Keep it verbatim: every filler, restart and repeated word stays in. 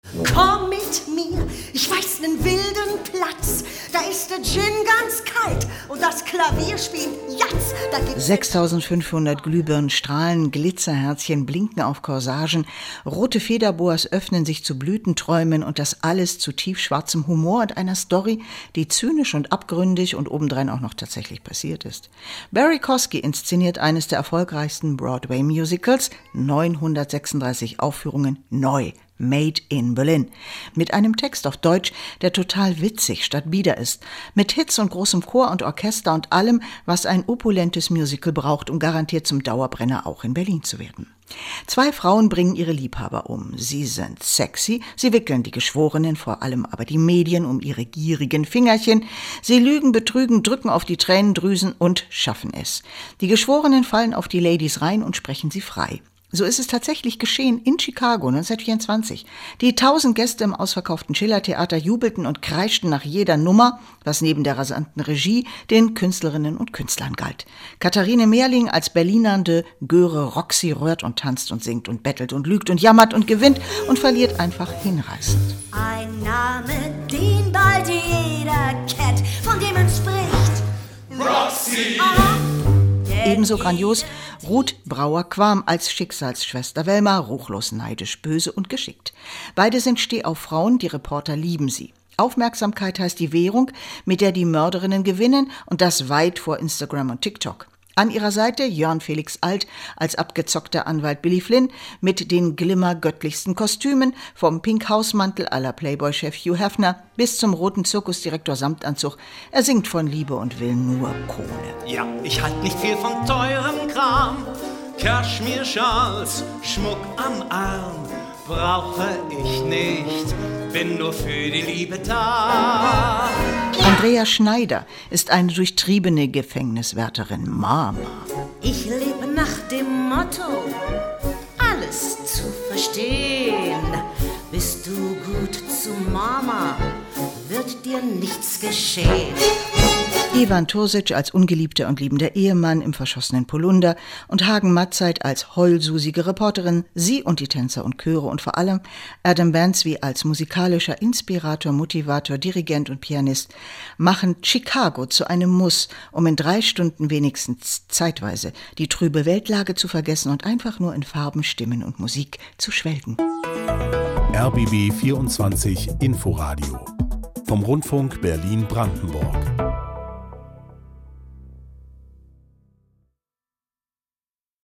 Komm mit mir, ich weiß nen wilden Platz. Da ist der Gin ganz kalt und das Klavier spielt Jazz. Da gibt's sechstausendfünfhundert Glühbirnen strahlen, Glitzerherzchen blinken auf Corsagen, rote Federboas öffnen sich zu Blütenträumen und das alles zu tiefschwarzem Humor und einer Story, die zynisch und abgründig und obendrein auch noch tatsächlich passiert ist. Barry Kosky inszeniert eines der erfolgreichsten Broadway-Musicals, neunhundertsechsunddreißig Aufführungen neu. Made in Berlin. Mit einem Text auf Deutsch, der total witzig statt bieder ist. Mit Hits und großem Chor und Orchester und allem, was ein opulentes Musical braucht, um garantiert zum Dauerbrenner auch in Berlin zu werden. Zwei Frauen bringen ihre Liebhaber um. Sie sind sexy, sie wickeln die Geschworenen, vor allem aber die Medien, um ihre gierigen Fingerchen. Sie lügen, betrügen, drücken auf die Tränendrüsen und schaffen es. Die Geschworenen fallen auf die Ladies rein und sprechen sie frei. So ist es tatsächlich geschehen in Chicago neunzehnhundertvierundzwanzig. Die tausend Gäste im ausverkauften Schiller-Theater jubelten und kreischten nach jeder Nummer, was neben der rasanten Regie den Künstlerinnen und Künstlern galt. Katharine Mehrling als berlinernde Göre Roxy rührt und tanzt und singt und bettelt und lügt und jammert und gewinnt und verliert einfach hinreißend. ein Name, den bald jeder kennt, von dem man spricht. Roxy! Aha. Ebenso grandios Ruth Brauer-Quam als Schicksalsschwester Welma, ruchlos neidisch, böse und geschickt. Beide sind Stehauffrauen, die Reporter lieben sie. Aufmerksamkeit heißt die Währung, mit der die Mörderinnen gewinnen und das weit vor Instagram und TikTok. An ihrer Seite Jörn Felix Alt als abgezockter Anwalt Billy Flynn mit den glimmergöttlichsten Kostümen, vom Pink-Hausmantel à la Playboy-Chef Hugh Hefner bis zum roten Zirkusdirektor Samtanzug. Er singt von Liebe und will nur Kohle. Ja, ich halt nicht viel von teurem Kram. Kaschmir-Schals, Schmuck am Arm brauche ich nicht, bin nur für die Liebe da. Andrea Schneider ist eine durchtriebene Gefängniswärterin, Mama. Ich lebe nach dem Motto, alles zu verstehen. Bist du gut zu Mama, wird dir nichts geschehen. Ivan Tursic als ungeliebter und liebender Ehemann im verschossenen Polunder und Hagen Matzeit als heulsusige Reporterin, sie und die Tänzer und Chöre und vor allem Adam Bansby als musikalischer Inspirator, Motivator, Dirigent und Pianist machen Chicago zu einem Muss, um in drei Stunden wenigstens zeitweise die trübe Weltlage zu vergessen und einfach nur in Farben, Stimmen und Musik zu schwelgen. R B B vierundzwanzig Inforadio vom Rundfunk Berlin-Brandenburg.